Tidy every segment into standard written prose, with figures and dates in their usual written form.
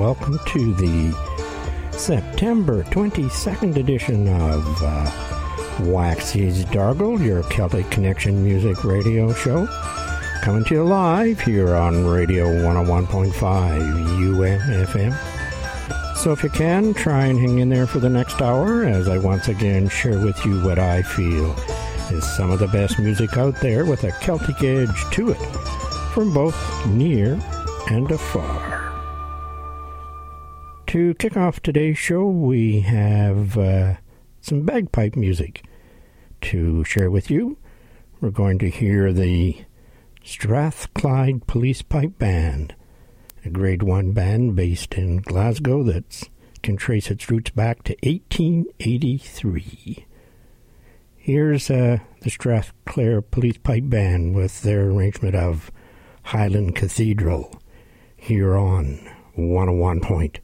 welcome to the September 22nd edition of Waxy's Dargle, your Celtic Connection music radio show. Coming to you live here on Radio 101.5 UMFM. So if you can, try and hang in there for the next hour as I once again share with you what I feel is some of the best music out there with a Celtic edge to it, from both near and afar. To kick off today's show, we have some bagpipe music to share with you. We're going to hear the Strathclyde Police Pipe Band, a Grade 1 band based in Glasgow that can trace its roots back to 1883. Here's the Strathclyde Police Pipe Band with their arrangement of Highland Cathedral here on 101.5.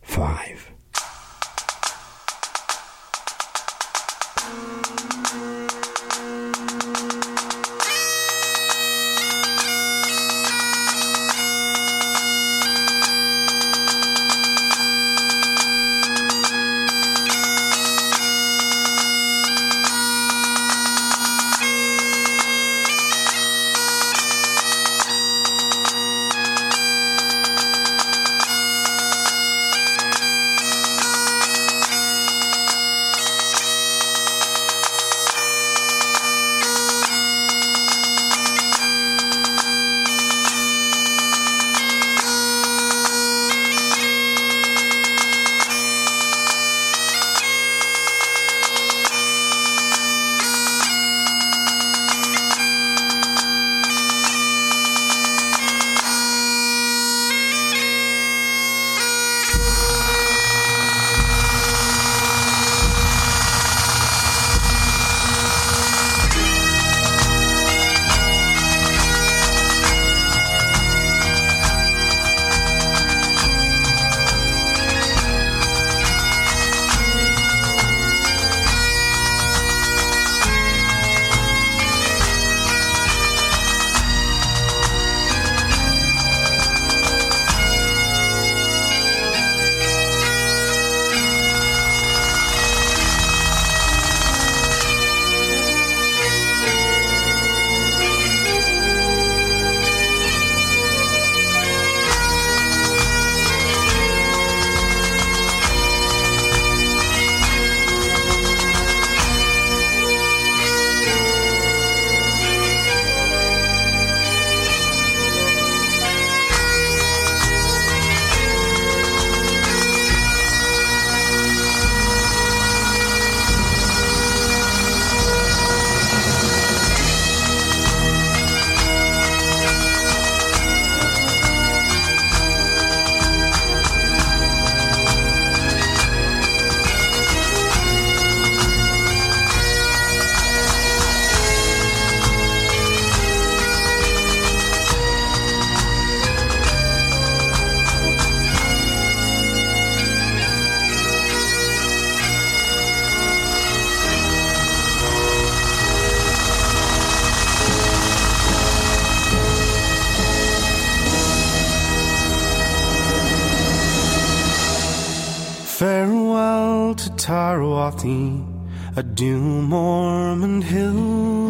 Farewell to Tarwathie, a doom Ormond Hill,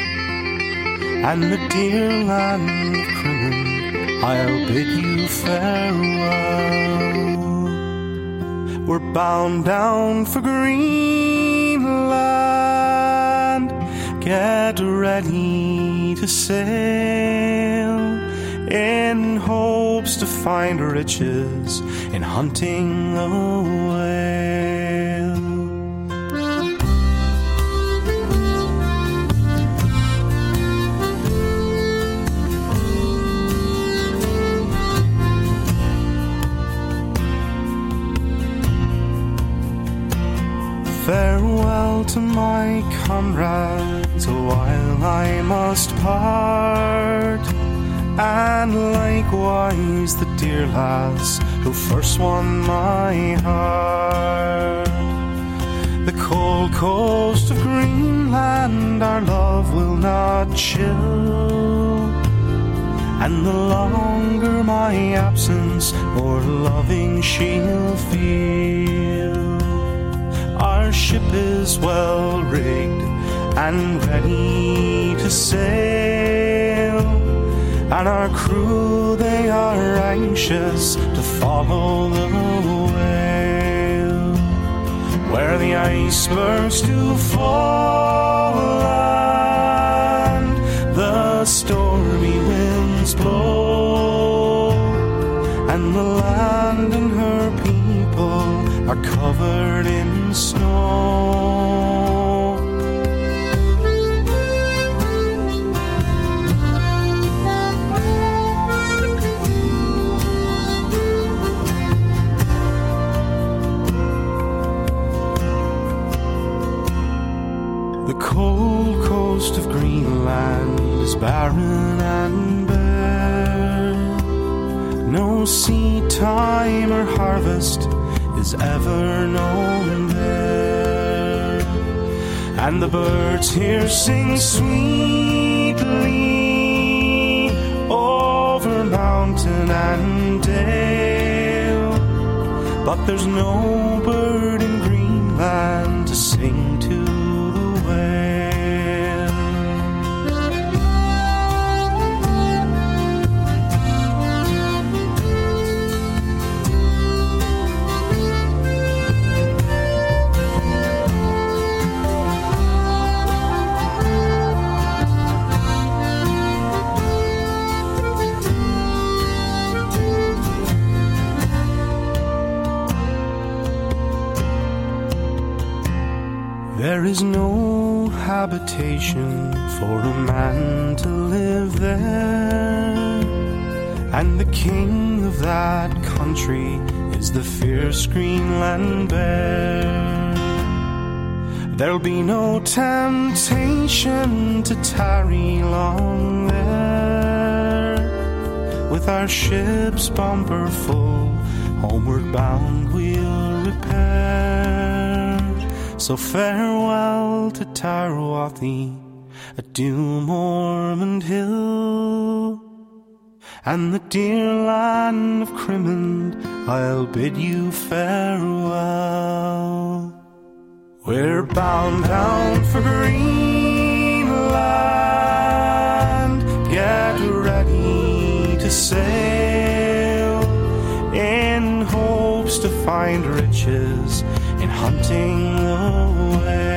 and the dear land of Crimmon, I'll bid you farewell. We're bound down for Greenland, get ready to sail, in hopes to find riches in hunting a whale. Farewell to my comrades, while I must part, and likewise the dear lass who first won my heart. The cold coast of Greenland our love will not chill, and the longer my absence, more loving she'll feel. Our ship is well rigged and ready to sail, and our crew, they are anxious to follow the whale. Where the icebergs do fall and the stormy winds blow, and the land and her people are covered in snow. The cold coast of Greenland is barren and bare. No seed time or harvest is ever known there, and the birds here sing sweetly over mountain and dale, but there's no bird in Greenland to sing to the whale. There is no habitation for a man to live there, and the king of that country is the fierce Greenland bear. There'll be no temptation to tarry long there, with our ship's bumper full, homeward bound we'll repair. So farewell to Tarwathie, at Doom Ormond Hill, and the dear land of Crimond, I'll bid you farewell. We're bound down for Greenland, get ready to sail, in hopes to find riches in hunting the whale.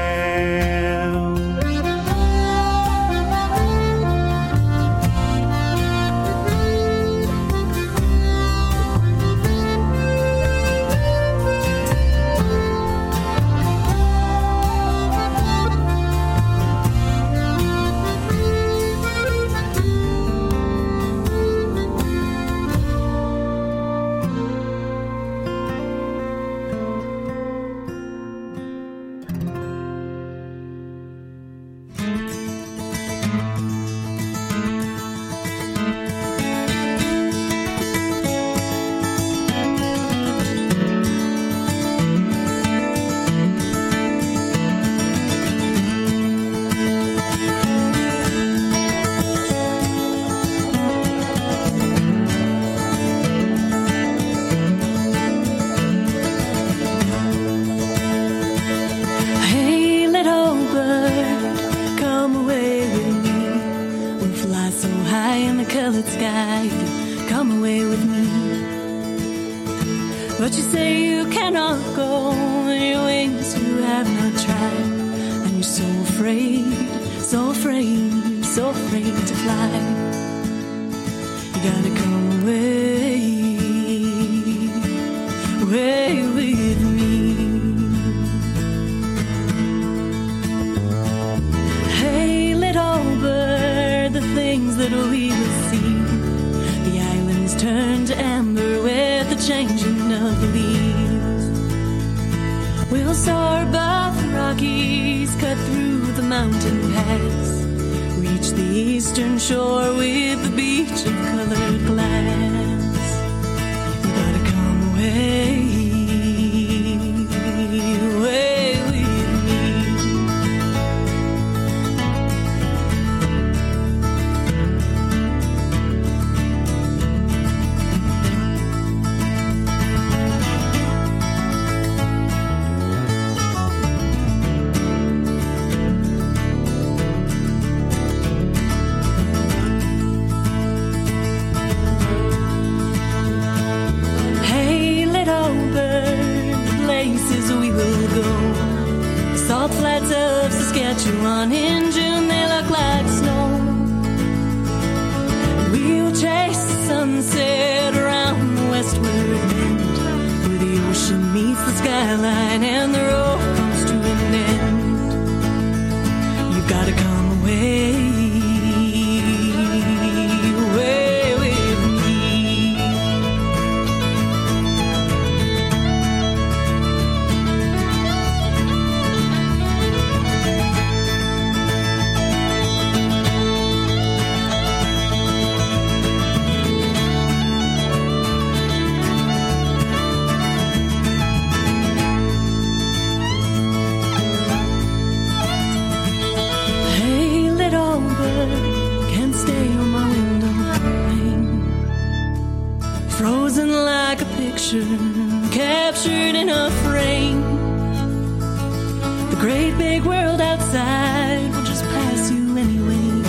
Sky, come away with me. But you say you cannot go, and your wings you have not tried, and you're so afraid, so afraid, so afraid to fly. You gotta come away, away with me. Hey, little bird, the things that we will see. The islands turn to amber with the changing of the leaves. We'll soar above the Rockies, cut through the mountain pass, reach the eastern shore with the beach of colored glass. You gotta come away, away with me. go on in June, they look like snow. We'll chase the sunset around the westward bend, where the ocean meets the skyline and the road comes to an end. You've got to come away, away with me. Can't stay on my window pane, frozen like a picture captured in a frame. The great big world outside will just pass you anyway,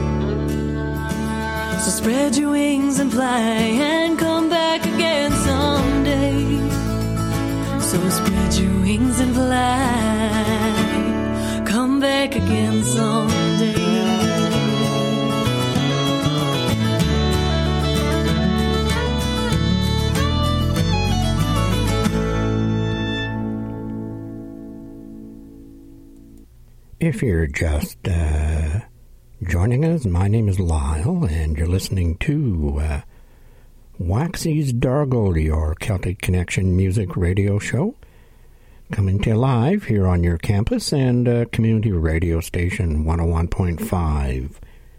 so spread your wings and fly and come back again someday. So spread your wings and fly, come back again someday. If you're just joining us, my name is Lyle, and you're listening to Waxy's Dargle, your Celtic Connection music radio show, coming to you live here on your campus and community radio station 101.5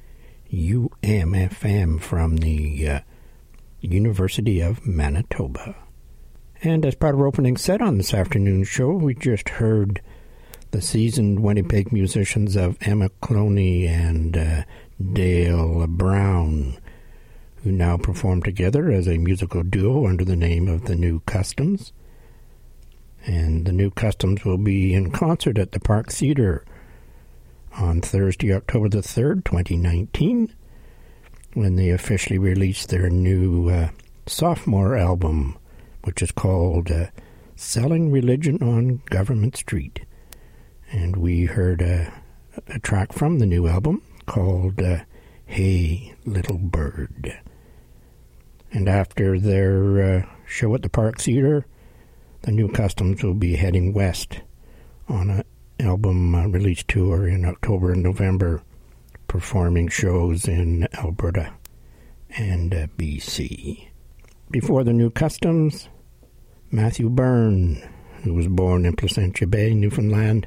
UMFM from the University of Manitoba. And as part of our opening set on this afternoon's show, we just heard the seasoned Winnipeg musicians of Emma Cloney and Dale Brown, who now perform together as a musical duo under the name of The New Customs. And The New Customs will be in concert at the Park Theatre on Thursday, October the 3rd, 2019, when they officially release their new sophomore album, which is called Selling Religion on Government Street. And we heard a track from the new album called Hey Little Bird. And after their show at the Park Theatre, The New Customs will be heading west on an album release tour in October and November, performing shows in Alberta and BC. Before The New Customs, Matthew Byrne, who was born in Placentia Bay, Newfoundland,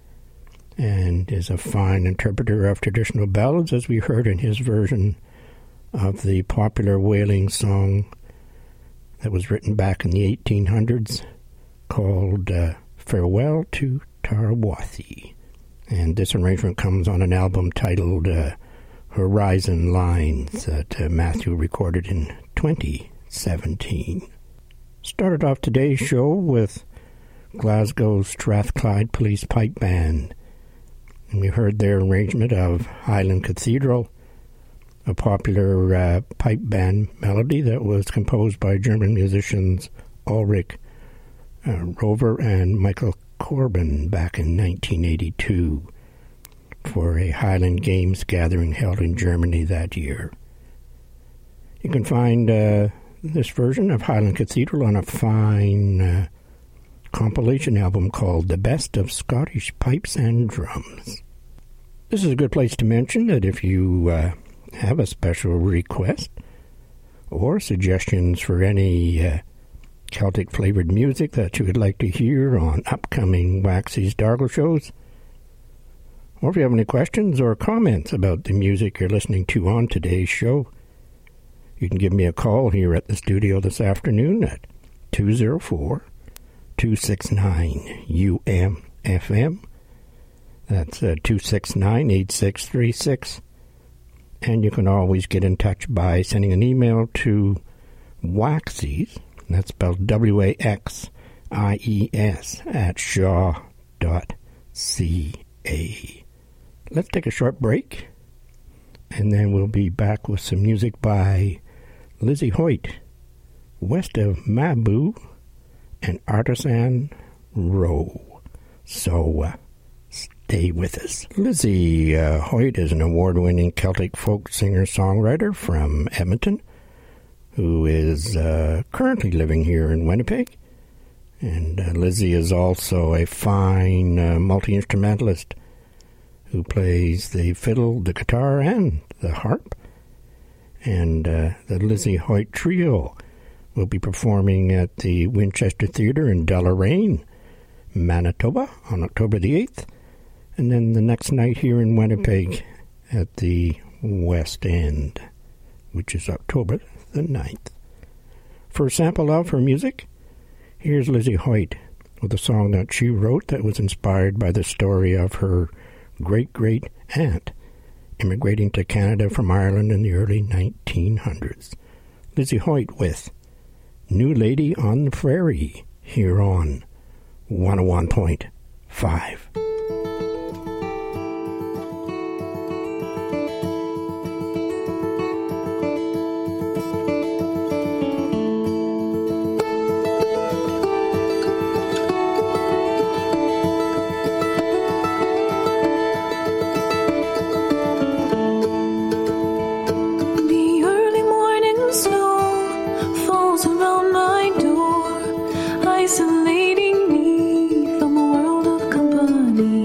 and is a fine interpreter of traditional ballads, as we heard in his version of the popular whaling song that was written back in the 1800s called Farewell to Tarwathie. And this arrangement comes on an album titled Horizon Lines that Matthew recorded in 2017. Started off today's show with Glasgow's Strathclyde Police Pipe Band, and we heard their arrangement of Highland Cathedral, a popular pipe band melody that was composed by German musicians Ulrich Rover and Michael Corbin back in 1982 for a Highland Games gathering held in Germany that year. You can find this version of Highland Cathedral on a fine compilation album called The Best of Scottish Pipes and Drums. This is a good place to mention that if you have a special request or suggestions for any Celtic-flavored music that you would like to hear on upcoming Waxy's Dargle shows, or if you have any questions or comments about the music you're listening to on today's show, you can give me a call here at the studio this afternoon at 204-269-UMFM. That's 269-8636. And you can always get in touch by sending an email to Waxy's, that's spelled Waxies, at shaw.ca. Let's take a short break, and then we'll be back with some music by Lizzie Hoyt, west of Mabou and Artisan Row. So, stay stay with us. Lizzie Hoyt is an award-winning Celtic folk singer-songwriter from Edmonton who is currently living here in Winnipeg. And Lizzie is also a fine multi-instrumentalist who plays the fiddle, the guitar, and the harp. And the Lizzie Hoyt Trio will be performing at the Winchester Theatre in Deloraine, Manitoba, on October the 8th. And then the next night here in Winnipeg at the West End, which is October the 9th. For a sample of her music, here's Lizzie Hoyt with a song that she wrote that was inspired by the story of her great-great-aunt immigrating to Canada from Ireland in the early 1900s. Lizzie Hoyt with New Lady on the Prairie here on 101.5. Isolating me from a world of company.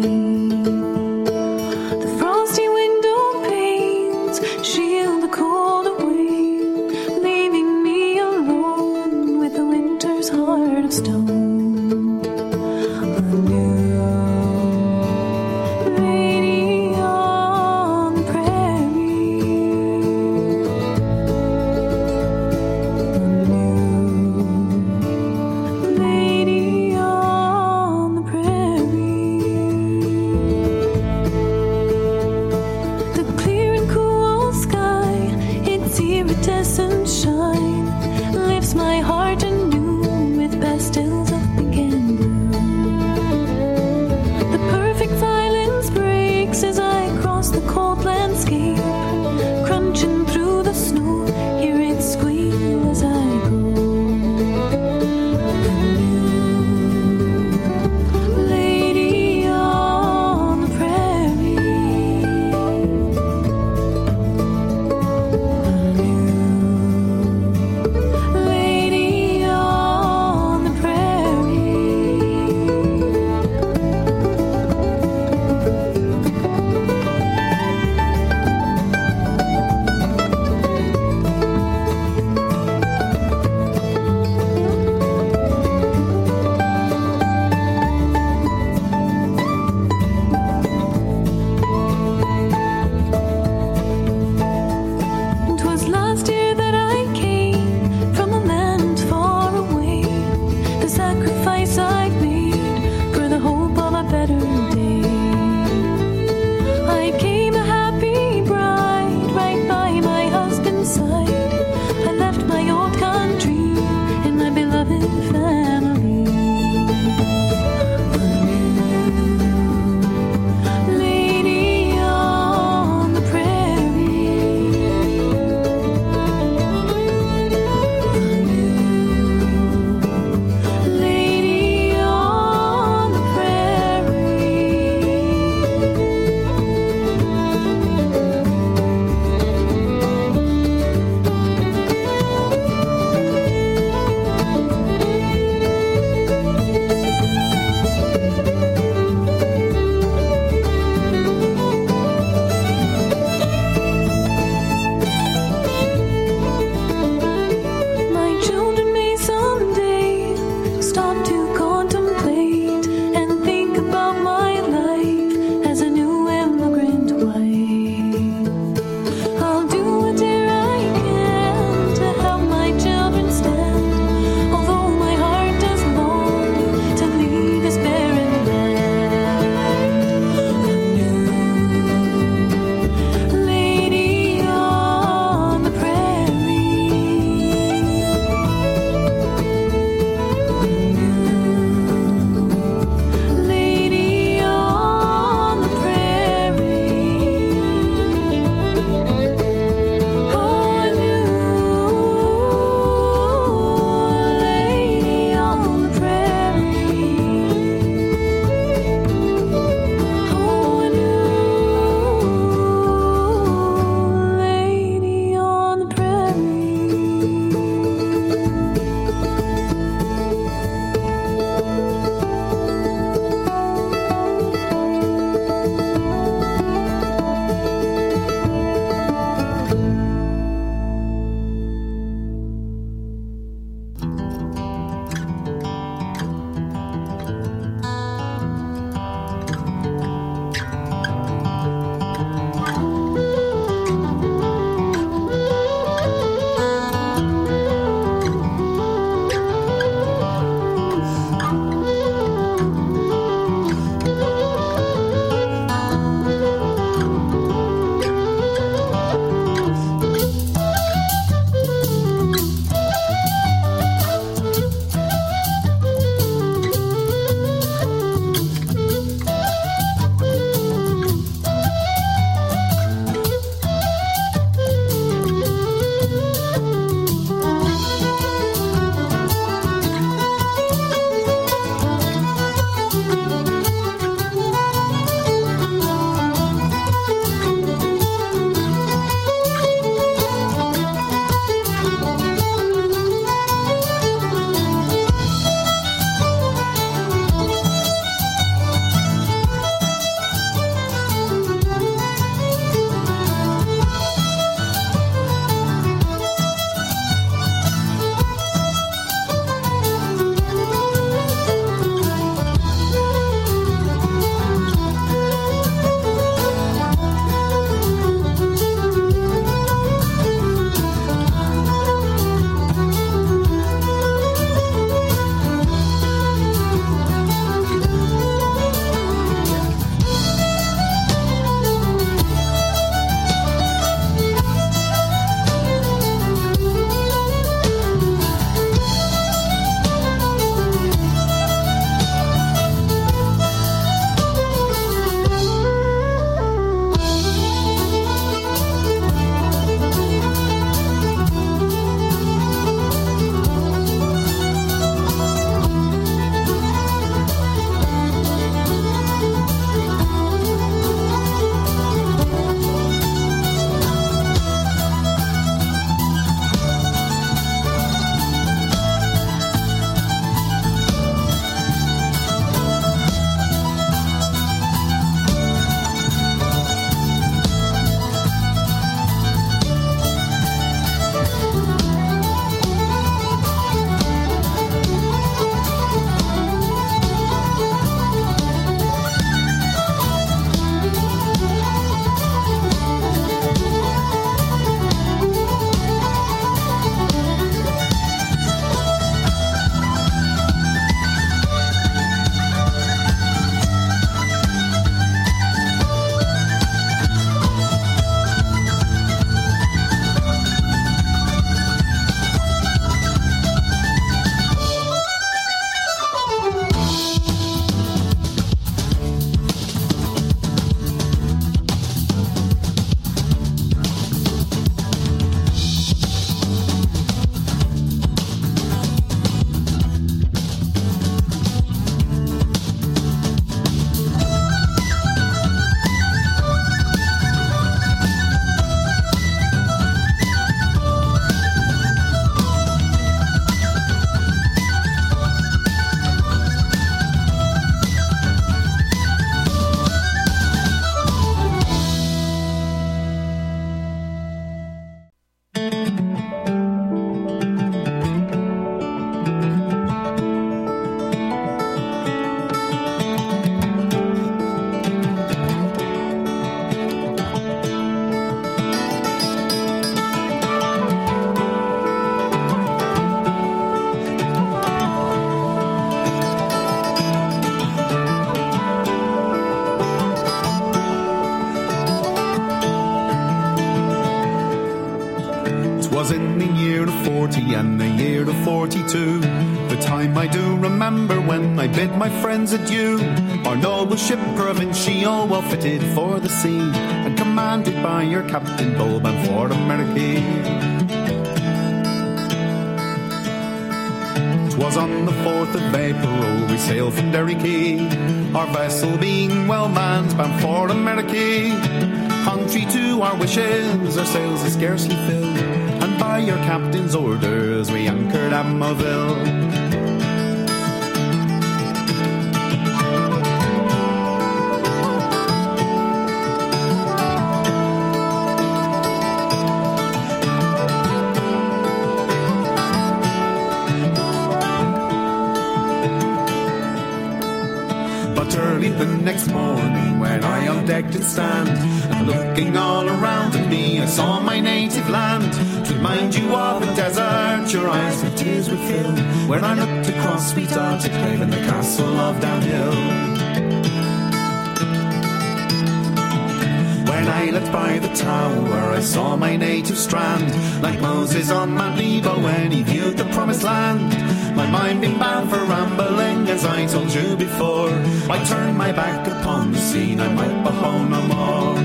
'Twas in the year of 40 and the year of 42, the time I do remember when I bid my friends adieu. Our noble ship Provincial, well fitted for the sea, and commanded by your Captain Bulban for America. 'Twas on the 4th of April we sailed from Derry Quay, our vessel being well manned, bound for America. Contrary to our wishes, our sails are scarcely filled, and by your captain's orders we anchored at Moville. Early the next morning when I on deck did stand, and looking all around at me I saw my native land. To remind you of the desert your eyes with tears would fill, when I looked across sweet Articlave and the castle of Downhill. When I looked by the tower I saw my native strand, like Moses on Mount Nebo when he viewed the promised land. My mind being bound for rambling, as I told you before, I turned my back upon the scene, I might behold no more.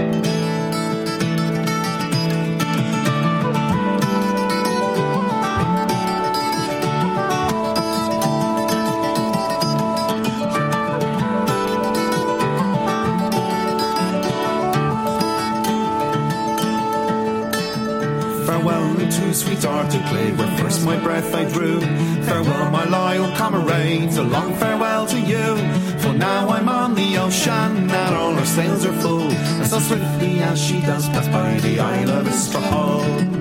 Sweet Articlave, where first my breath I drew. Farewell, my loyal comrades, a long farewell to you. For now I'm on the ocean, and all our sails are full, and so swiftly as she does pass by the Isle of Istrahall.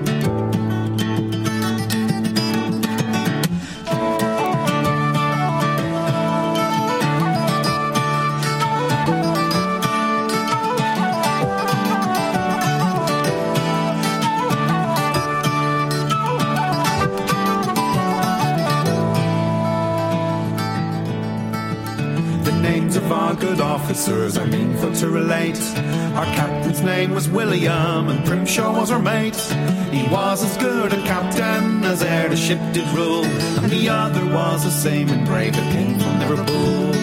Good officers are meanful to relate. Our captain's name was William, and Primshaw was our mate. He was as good a captain as e'er the ship did rule, and the other was the same and brave that came from Liverpool.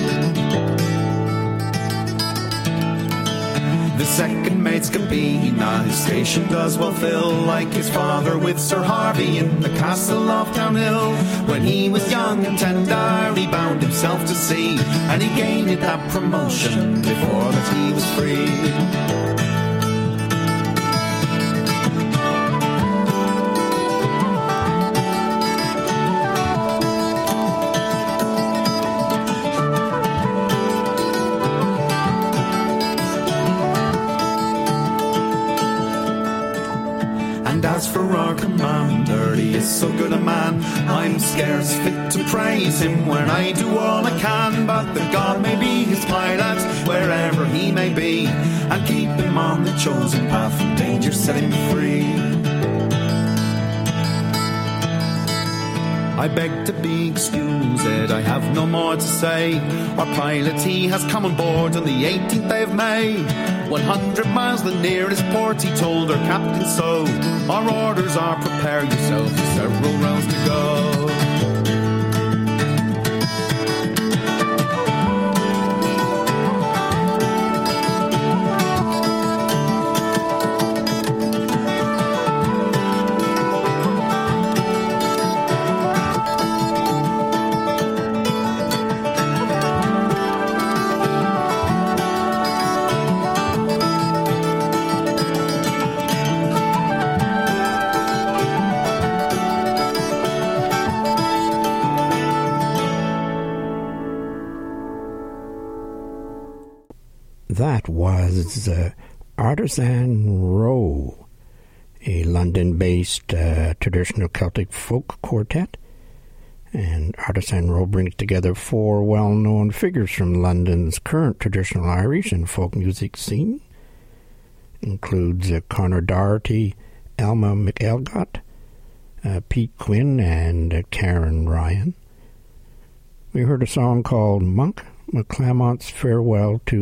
The second mate's Cabina his station does well fill, like his father with Sir Harvey in the castle of Downhill. When he was young and tender he bound himself to sea, and he gained that promotion before that he was free. As for our commander, he is so good a man, I'm scarce fit to praise him when I do all I can. But that God may be his pilot wherever he may be, and keep him on the chosen path from danger, set him free. I beg to be excused, I have no more to say. Our pilot, he has come on board on the 18th day of May. 100 miles the nearest port, he told our captain so. Our orders are prepare yourself for several rounds to go. That was Artisan Row, a London-based traditional Celtic folk quartet. And Artisan Row brings together four well-known figures from London's current traditional Irish and folk music scene. Includes Conor Doherty, Alma McElgott, Pete Quinn, and Karen Ryan. We heard a song called Monk McClamont's Farewell to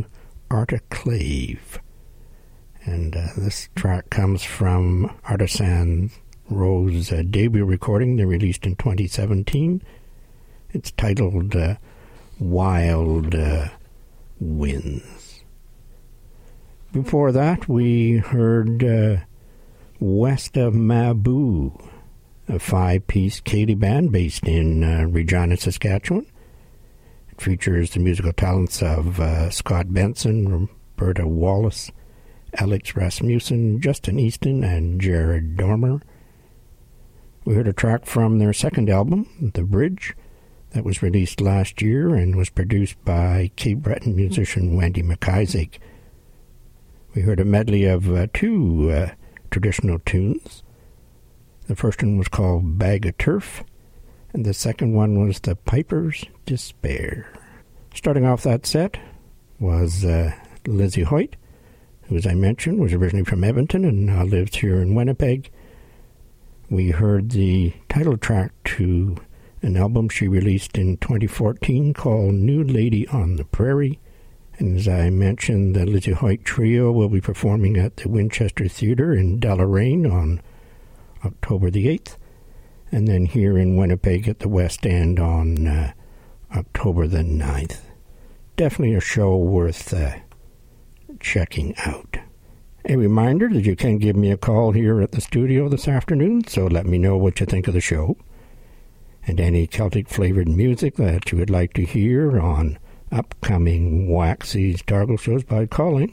Articlave. And this track comes from Artisan Rose debut recording they released in 2017. It's titled Wild Winds. Before that, we heard West of Mabou, a 5-piece Cayley band based in Regina, Saskatchewan. It features the musical talents of Scott Benson, Roberta Wallace, Alex Rasmussen, Justin Easton, and Jared Dormer. We heard a track from their second album, The Bridge, that was released last year and was produced by Cape Breton musician Wendy McIsaac. We heard a medley of two traditional tunes. The first one was called Bag of Turf, and the second one was The Piper's Despair. Starting off that set was Lizzie Hoyt, who, as I mentioned, was originally from Edmonton and now lives here in Winnipeg. We heard the title track to an album she released in 2014 called New Lady on the Prairie. And as I mentioned, the Lizzie Hoyt Trio will be performing at the Winchester Theatre in Deloraine on October the 8th, and then here in Winnipeg at the West End on October the 9th. Definitely a show worth checking out. A reminder that you can give me a call here at the studio this afternoon, so let me know what you think of the show and any Celtic-flavored music that you would like to hear on upcoming Waxy's Dargle shows by calling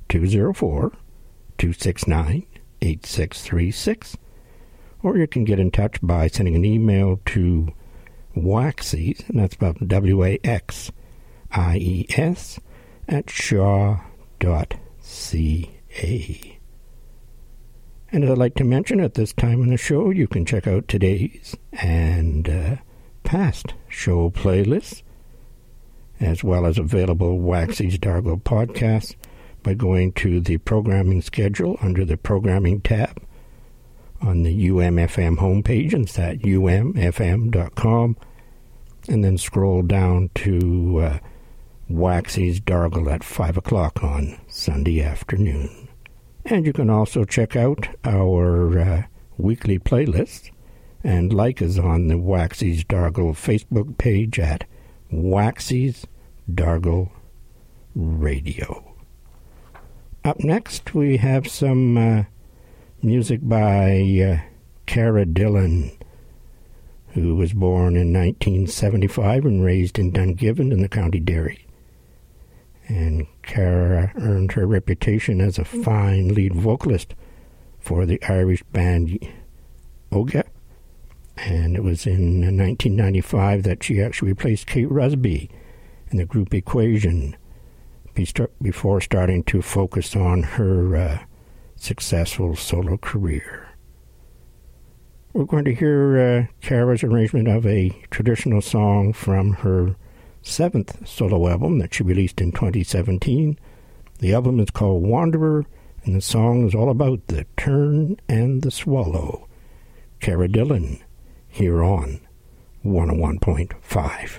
204-269-8636, or you can get in touch by sending an email to Waxy's, and that's spelled WAXIES, at shaw.ca. And as I'd like to mention at this time in the show, you can check out today's and past show playlists, as well as available Waxy's Dargle podcasts, by going to the programming schedule under the programming tab on the UMFM homepage, and it's at umfm.com, and then scroll down to Waxy's Dargle at 5 o'clock on Sunday afternoon. And you can also check out our weekly playlist and like us on the Waxy's Dargle Facebook page at Waxy's Dargle Radio. Up next, we have some music by Cara Dillon, who was born in 1975 and raised in Dungiven in the County Derry. And Cara earned her reputation as a fine lead vocalist for the Irish band Oga. And it was in 1995 that she actually replaced Kate Rusby in the group Equation before starting to focus on her successful solo career. We're going to hear Cara's arrangement of a traditional song from her 7th solo album that she released in 2017. The album is called Wanderer, and the song is all about the tern and the swallow. Cara Dillon, here on 101.5.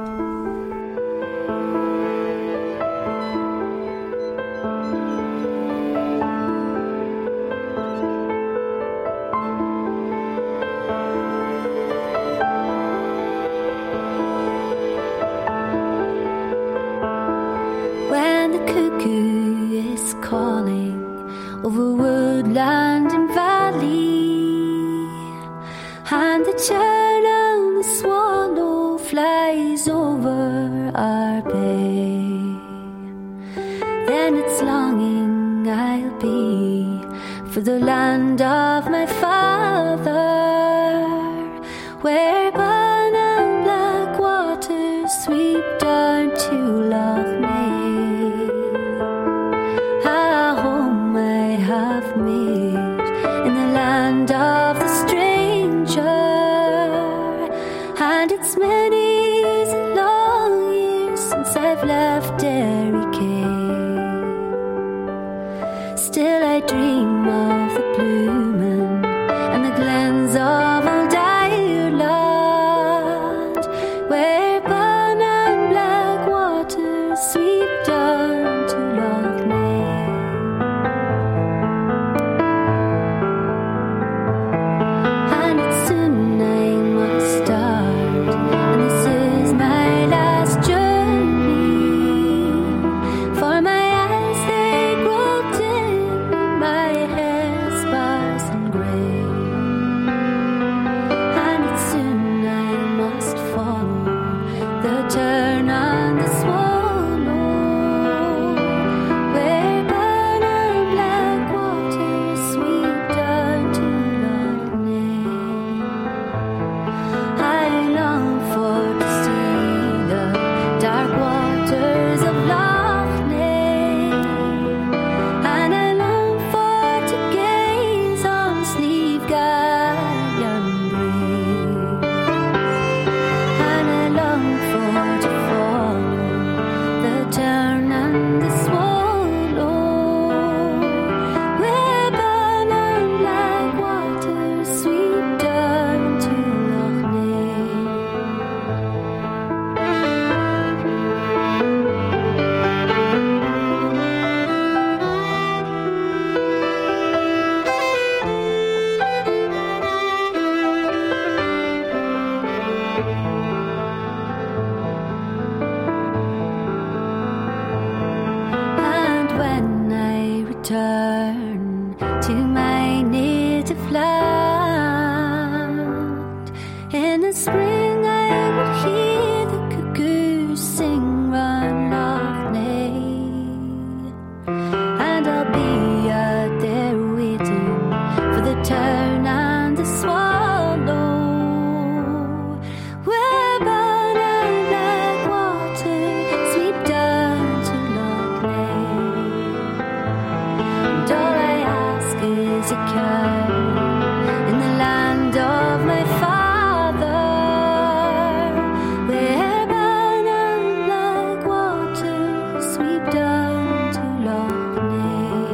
Over woodland and valley, and the tern and the swallow flies over our bay. Then it's longing I'll be for the land of my father, where Bann and black waters sweep down to Loch Ness. Have made in the land of the stranger, and it's many long years since I've left Derry Cave. Still I dream of the blue moon and the glens of old Ireland, where Bann and black waters sweep down to Loch Ness. return to my native land. In the spring I will hear the cuckoos sing round Loughney, and I'll be out there waiting for the tern and the swallow. Where bound and black water sweep down to Loughney, and all I ask is a cow in the land of my father. Where bound and black water sweep down to Loughney.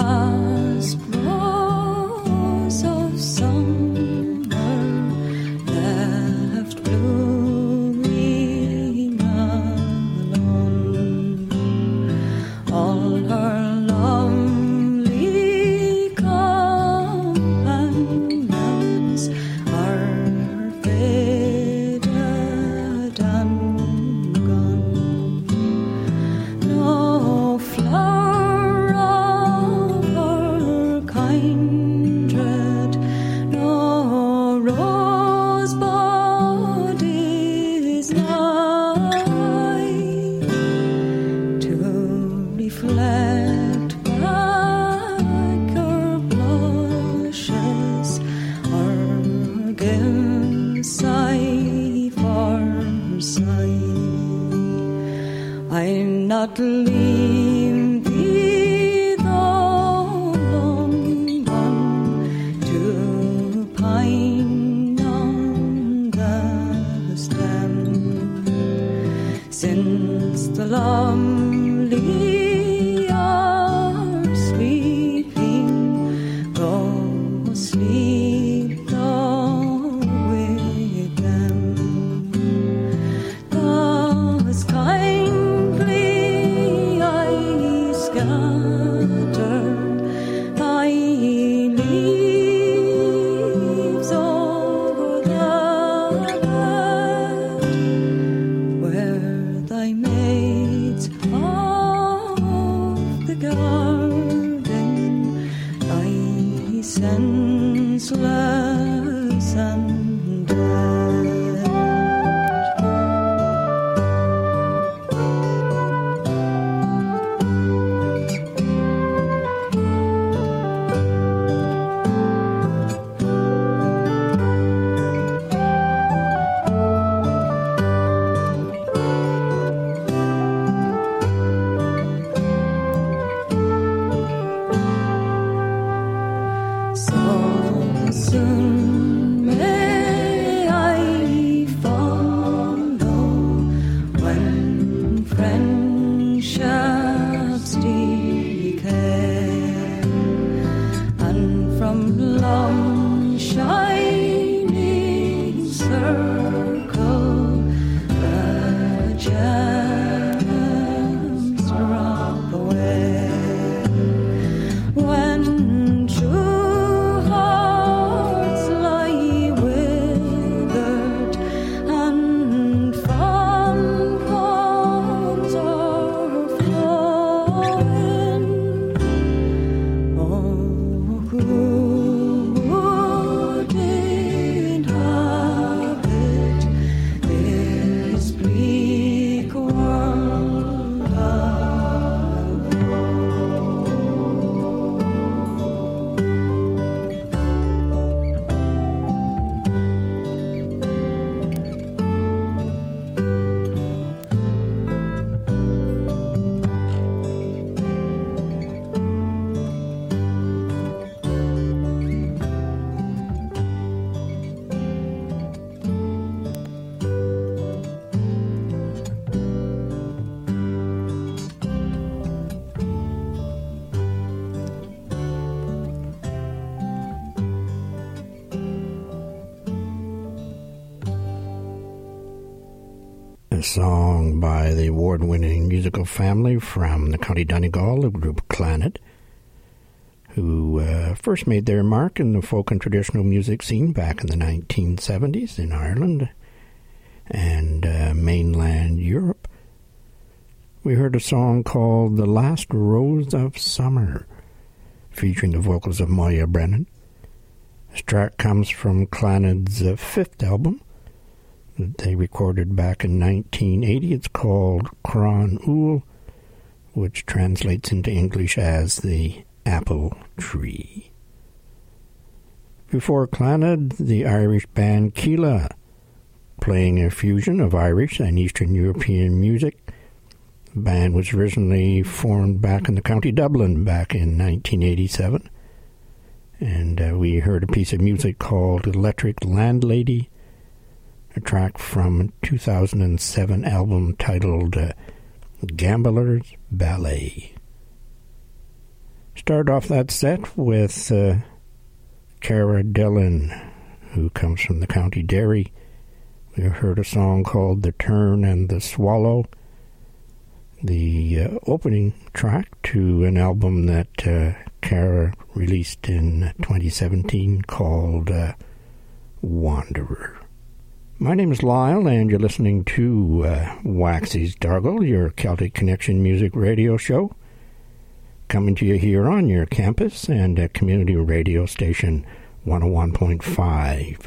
last rose of summer left blooming alone. All her lovely companions are faded and gone. No flower of her kindred, no rosebud is nigh to reflect back her blushes or give sigh for sigh. I'm not leaving thee, though long gone, to pine on the stem, since the lovely are sleeping. Go sleep thou with them. Thus kindly I scatter thy leaves over the bed, where thy maids of the garden lie senseless and dead. So soon may I follow when friendships decay, and from long shining circle the gems drop away. When true hearts lie withered and fond homes are flowing, oh, who would inhabit this bleak world alone? A song by the award-winning musical family from the County Donegal, the group Clannad, who first made their mark in the folk and traditional music scene back in the 1970s in Ireland and mainland Europe. We heard a song called The Last Rose of Summer, featuring the vocals of Moya Brennan. This track comes from Clannad's fifth album that they recorded back in 1980. It's called Cron Ool, which translates into English as the Apple Tree. Before Clannad, the Irish band Keela, playing a fusion of Irish and Eastern European music. The band was originally formed back in the County Dublin back in 1987. And we heard a piece of music called Electric Landlady, a track from a 2007 album titled Gambler's Ballet. Start off that set with Cara Dillon, who comes from the County Derry. We heard a song called The Tern and the Swallow, the opening track to an album that Cara released in 2017 called Wanderer. My name is Lyle, and you're listening to Waxy's Dargle, your Celtic Connection music radio show, coming to you here on your campus and at community radio station 101.5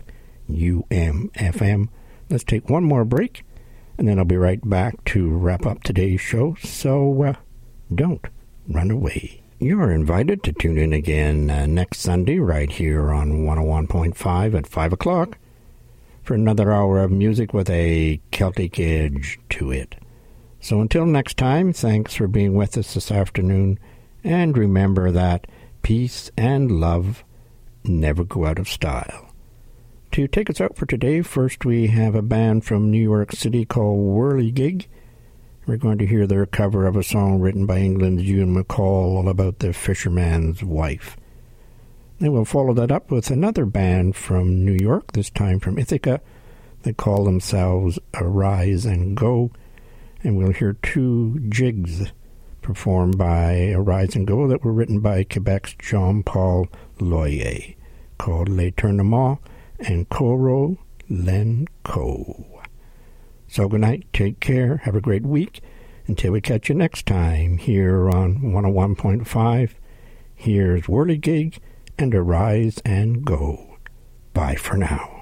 UMFM. Let's take one more break, and then I'll be right back to wrap up today's show, so don't run away. You're invited to tune in again next Sunday right here on 101.5 at 5 o'clock for another hour of music with a Celtic edge to it. So until next time, thanks for being with us this afternoon, and remember that peace and love never go out of style. To take us out for today, first we have a band from New York City called Whirligig. We're going to hear their cover of a song written by England's Ewan MacColl all about the fisherman's wife. Then we'll follow that up with another band from New York, this time from Ithaca. They call themselves Arise and Go, and we'll hear two jigs performed by Arise and Go that were written by Quebec's Jean-Paul Loyer, called Les Tournements and Coro Len Co. So good night, take care, have a great week, until we catch you next time here on 101.5. Here's Whirligig and Arise and Go. Bye for now.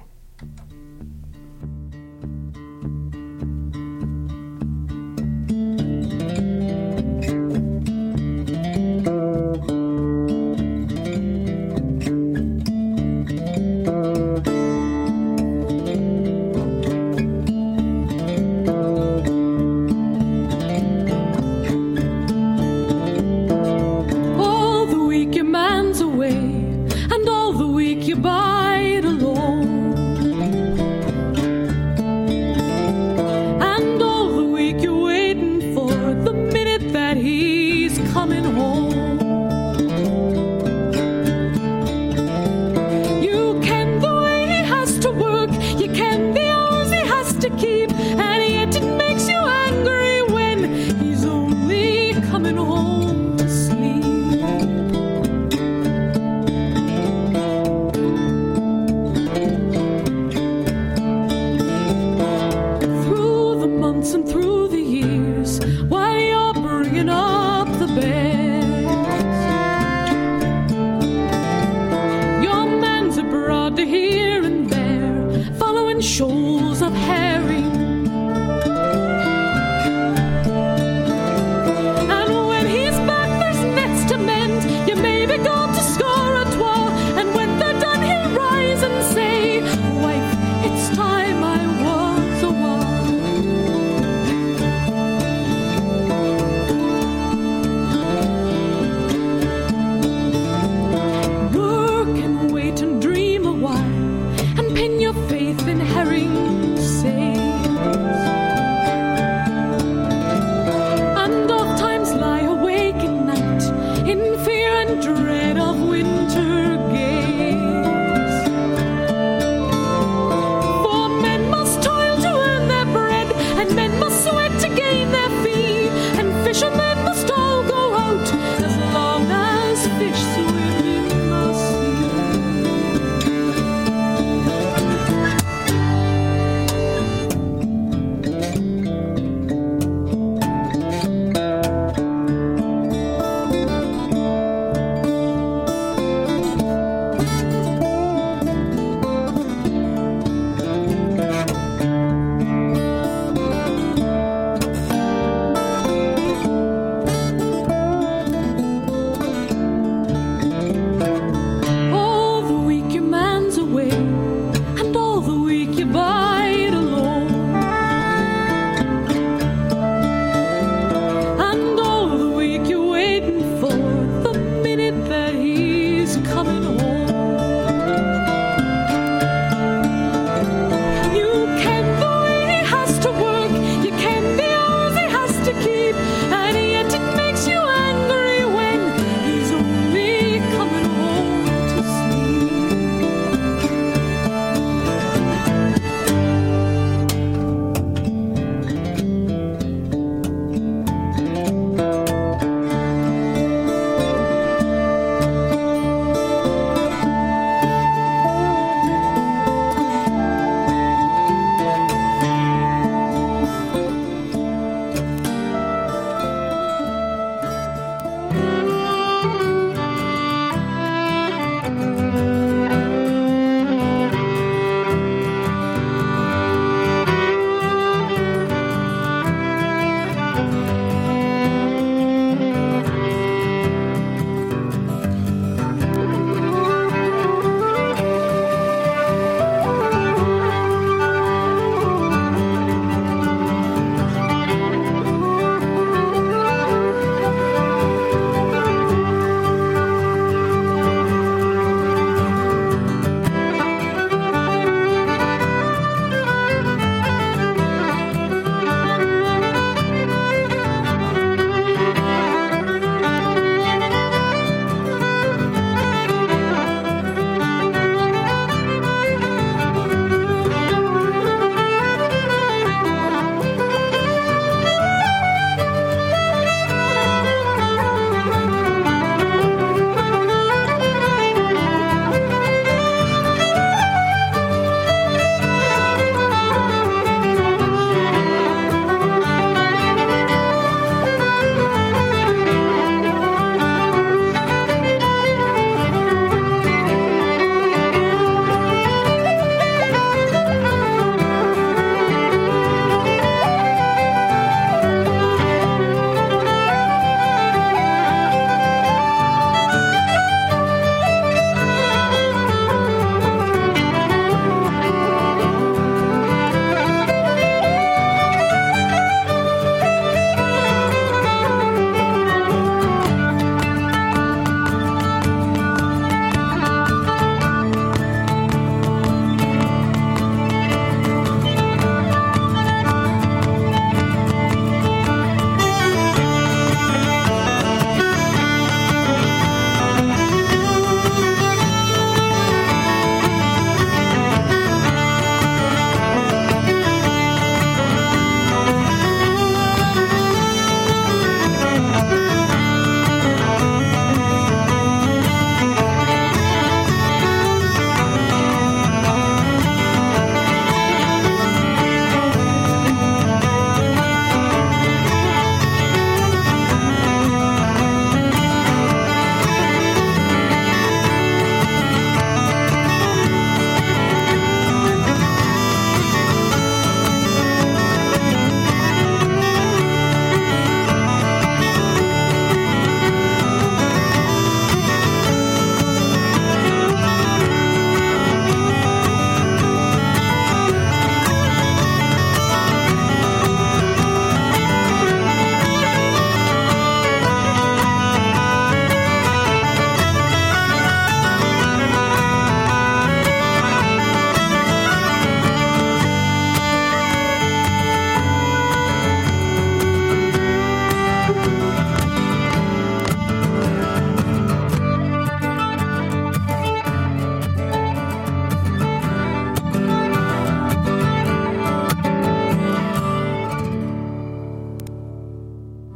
Dread of winter